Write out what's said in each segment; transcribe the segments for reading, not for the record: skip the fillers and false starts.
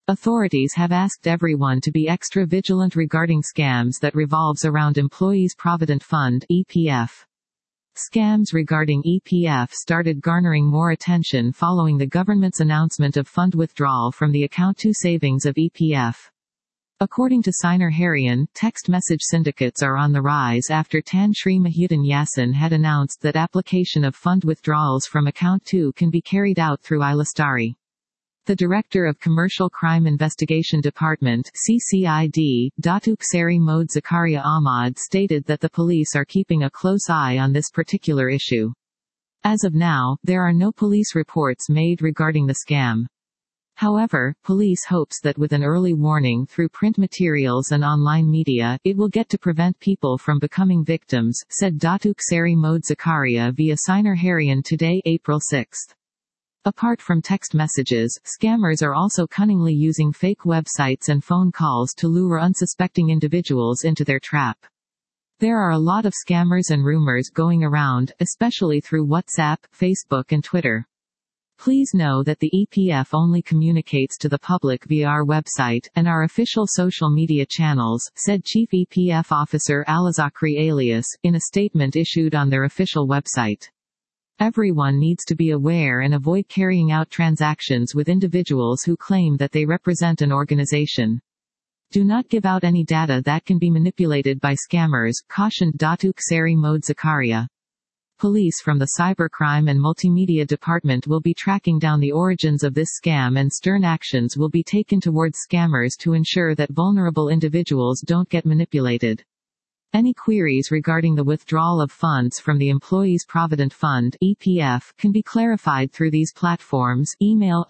Authorities have asked everyone to be extra vigilant regarding scams that revolves around Employees Provident Fund (EPF). Scams regarding EPF started garnering more attention following the government's announcement of fund withdrawal from the account to savings of EPF. According to Siner Harian, text message syndicates are on the rise after Tan Sri Muhyiddin Yassin had announced that application of fund withdrawals from account 2 can be carried out through iLastari. The Director of Commercial Crime Investigation Department (CCID), Datuk Seri Mohd Zakaria Ahmad stated that the police are keeping a close eye on this particular issue. As of now, there are no police reports made regarding the scam. However, police hopes that with an early warning through print materials and online media, it will get to prevent people from becoming victims, said Datuk Seri Mohd Zakaria via Siner Harian today, April 6. Apart from text messages, scammers are also cunningly using fake websites and phone calls to lure unsuspecting individuals into their trap. There are a lot of scammers and rumors going around, especially through WhatsApp, Facebook and Twitter. Please know that the EPF only communicates to the public via our website, and our official social media channels, said Chief EPF Officer Alizakri Alias, in a statement issued on their official website. Everyone needs to be aware and avoid carrying out transactions with individuals who claim that they represent an organization. Do not give out any data that can be manipulated by scammers, cautioned Datuk Seri Mohd Zakaria. Police from the Cybercrime and Multimedia Department will be tracking down the origins of this scam, and stern actions will be taken towards scammers to ensure that vulnerable individuals don't get manipulated. Any queries regarding the withdrawal of funds from the Employees Provident Fund (EPF) can be clarified through these platforms. Email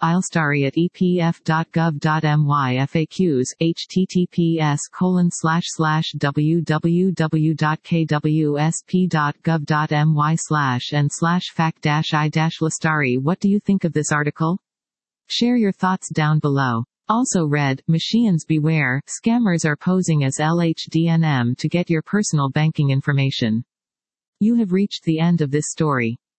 ilastari@epf.gov.my FAQs https://www.kwsp.gov.my/and/fact-i-lastari. What do you think of this article? Share your thoughts down below. Also read, Machians beware, scammers are posing as LHDNM to get your personal banking information. You have reached the end of this story.